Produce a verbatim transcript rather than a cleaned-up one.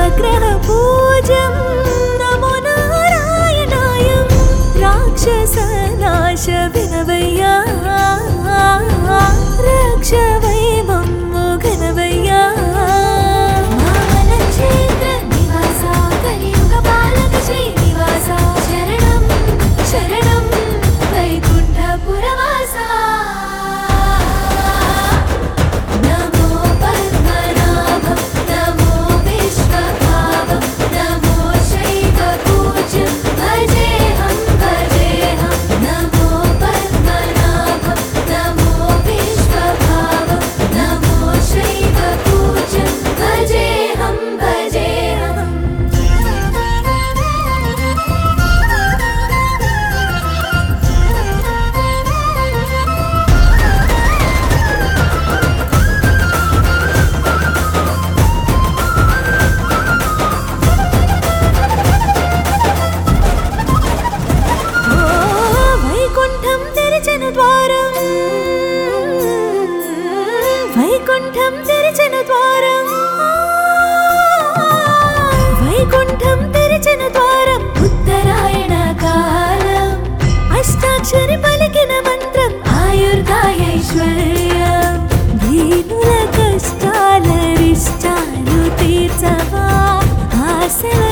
నవగ్రహ పూజం నమో నారాయణాయం రాక్షస నాశ వినవయ్యా రక్ష వై మమ్ము ఘనవయ్యా మామల క్షేత్ర నివాస కలియుగ పాలక శ్రీనివాస శరణం శరణం వైకుంఠపురవాస నమో పద్మనాభం నమో విశ్వభావం నమో శైవ పూజ్యం భజేహం భజేహం నమో పద్మనాభం నమో విశ్వభావం నమో శైవ పూజ్యం భజేహం భజేహం వైకుంఠం తెరిచిన ద్వారం వైకుంఠం తెరిచిన ద్వారం వైకుంఠం తెరిచిన ద్వారం ఉత్తరాయణ కాలం అష్టాక్షరి పలికిన మంత్రం ఆయుర్దాయైశ్వర్యం దీనుల కష్టాల రిష్టాలు తీర్చవా ఆశల